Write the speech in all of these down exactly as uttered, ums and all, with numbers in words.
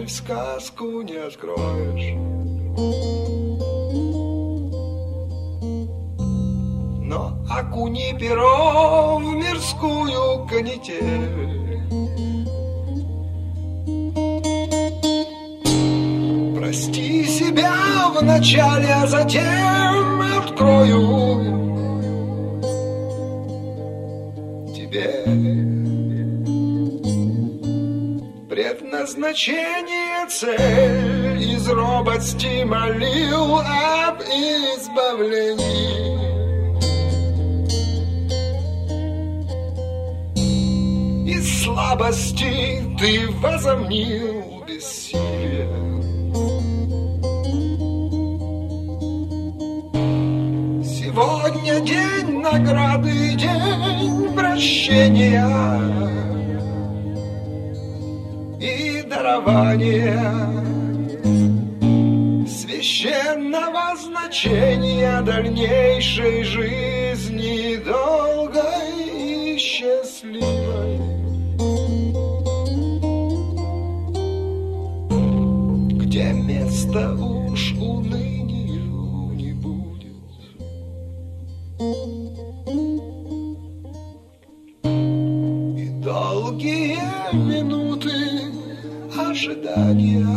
в сказку не откроешь. Но окуни перо в мирскую канитель. Прости себя вначале, а затем открою тебе предназначение, цель. Из робости молил об избавлении. Из слабости ты возомнил бессилие. Сегодня день награды, день прощения и дарования священного значения дальнейшей жизни, долгой и счастливой. Где место уж унынию не будет. И долгие минуты ожидания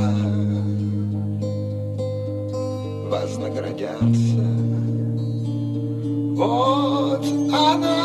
вознаградятся. Вот она,